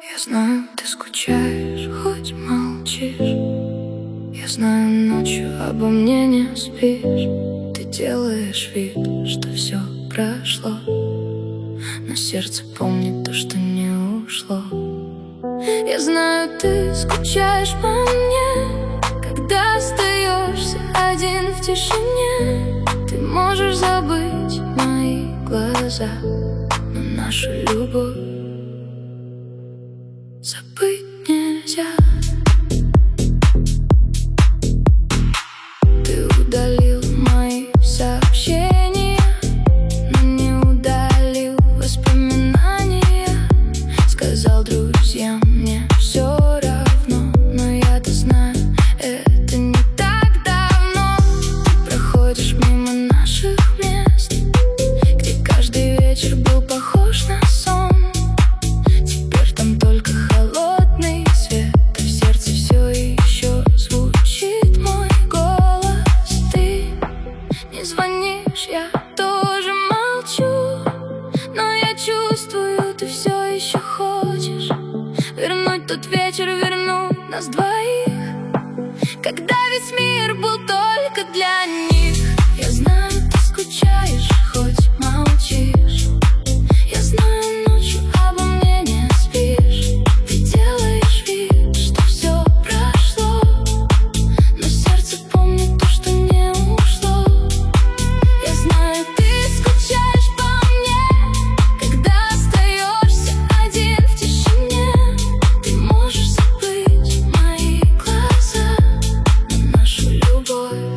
Я знаю, ты скучаешь, хоть молчишь. Я знаю, ночью обо мне не спишь. Ты делаешь вид, что все прошло, но сердце помнит то, что не ушло. Я знаю, ты скучаешь по мне, когда остаешься один в тишине. Ты можешь забыть мои глаза, но нашу любовь забыть нельзя. Ты удалил мои сообщения, но не удалил воспоминания. Сказал друзьям, мне все равно, но я-то знаю, это не так давно. Ты проходишь мимо наших мест, где каждый вечер был похож на сон. Теперь там только холодный свет, а в сердце все еще звучит мой голос. Ты не звонишь, я тоже молчу, но я чувствую, ты все еще хочешь вернуть тот вечер, вернуть нас двоих, когда весь мир был только для них. Я знаю, ты скучаешь, хоть молчишь. Я знаю, ночью обо мне не спишь. Ты делаешь вид, что все прошло, но сердце помнит то, что не ушло. Я знаю, ты скучаешь по мне, когда остаешься один в тишине. Ты можешь забыть мои глаза, но нашу любовь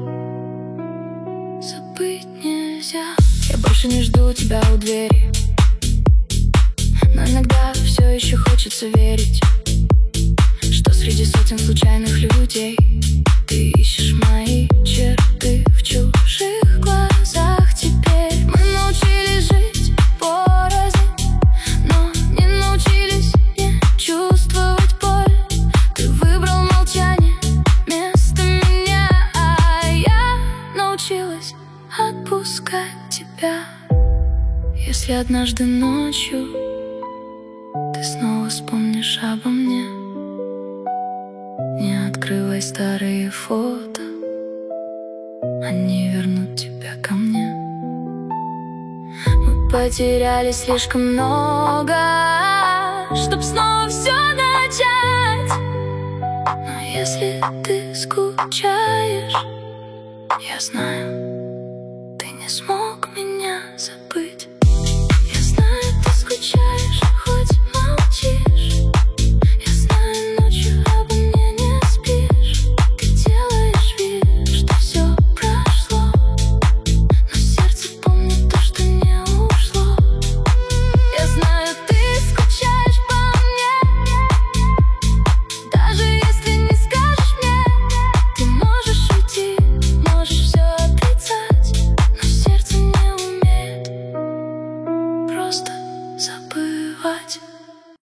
забыть нельзя. Я больше не жду тебя у двери, но иногда все еще хочется верить, что среди сотен случайных людей ты ищешь мои черты в чужих глазах. Теперь мы научились жить порознь, но не научились не чувствовать боль. Ты выбрал молчание вместо меня, а я научилась отпускать тебя. Если однажды ночью ты снова вспомнишь обо мне, не открывай старые фото, они вернут тебя ко мне. Мы потеряли слишком много, чтоб снова все начать. Но если ты скучаешь, я знаю, ты не смог меня забыть. Я знаю, ты скучаешь.